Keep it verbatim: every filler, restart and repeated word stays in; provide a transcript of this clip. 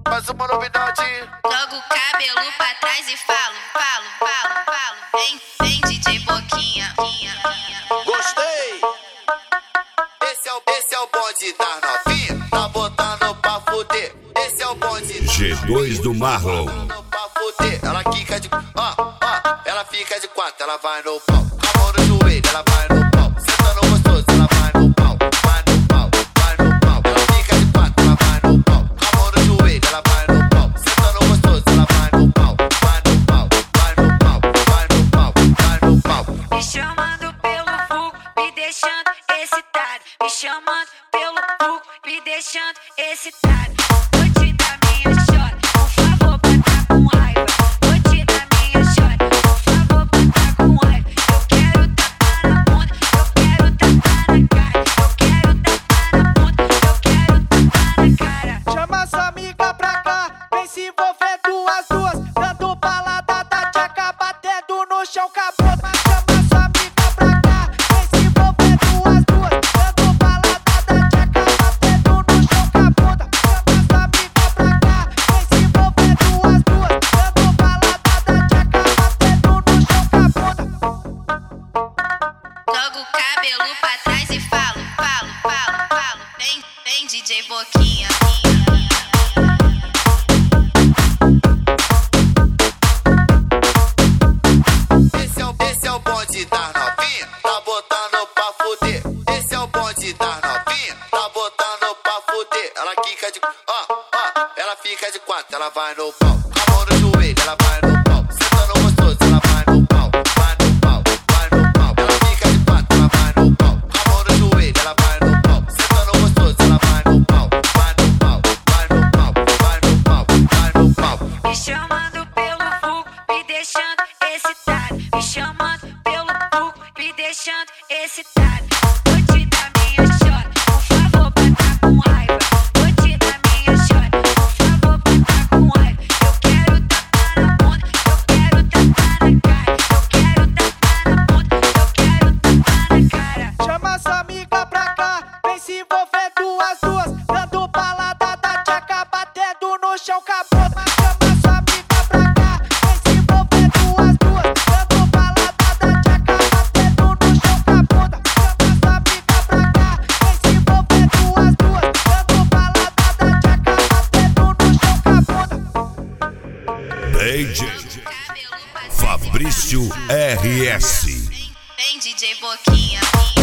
mais uma novidade. Jogo o cabelo pra trás e falo, falo, falo, falo. Vem, vem D J Boquinha. Gostei. Esse é o, esse é o bonde da novinha, tá botando pra fuder. Esse é o bonde G dois do Marlon. pra fuder. Ela quica de, ó, ó, ela fica de quatro, ela vai no pau. Com a mão no joelho, ela vai no pau. Sentando gostoso, ela vai no pau. Vai no pau, vai no pau. Ela fica de quatro, ela vai no pau. Com a mão no joelho, ela vai no pau. Sentando gostoso, ela vai no pau. Vai no pau, vai no pau, vai no pau, vai no pau. Me chamando pelo vulgo, me deixando excitado. Me chamando pelo vulgo, me deixando excitado. Vou te dar minha chora, por favor, pra tá com raiva. Vou te dar minha chora, por favor, pra tá com raiva. Eu quero tapar na bunda, eu quero tapar na cara. Eu quero tapar na bunda, eu quero tapar na cara. Chama sua amiga pra cá, vem se envolver duas, duas. Dando balada da tchaca, batendo no chão, acabou. Chama sua amiga pra cá, vem se envolver duas, duas. Dando balada da tchaca, batendo no chão, acabou. Chama sua amiga pra cá, vem se envolver duas, duas. Dando balada da tchaca, batendo no chão, acabou. Jogo o cabelo pra trás e falo, falo, falo, falo. Vem, vem D J Boquinha. Esse é o, esse é o bonde da novinha, tá botando pra fuder. Esse é o bonde da novinha, tá botando pra fuder. Ela quica de, ó, ó, ela fica de quatro, ela vai no pau. Com a mão no joelho, ela vai no pau. Sentando gostoso, ela vai no pau. Vai no pau, vai no pau. Ela fica de quatro, ela vai no pau. Com a mão no joelho, ela vai no pau. Sentando gostoso, ela vai no pau. Vai no pau, vai no pau, vai no pau, vai no pau. Me chamando pelo vulgo, me deixando excitado. Me chamando pelo vulgo, me deixando excitado. Vou te dar minha chora, por favor, pra tá com raiva. Vou te dar minha chora, por favor, pra tá com raiva. Eu quero tapar na bunda, eu quero tapar na cara. Eu quero tapar na bunda, eu quero tapar na cara. Chama sua amiga pra cá, vem se envolver duas, duas. Dando balada da tchaca, batendo no chão, acabou. Chama sua amiga pra cá, vem se envolver duas, duas. Dando balada da tchaca, batendo no chão, acabou. Chama sua amiga pra cá, vem se envolver duas, duas. Dando balada da tchaca, batendo no chão, acabou. D J Fabrício R S. Vem D J Boquinha.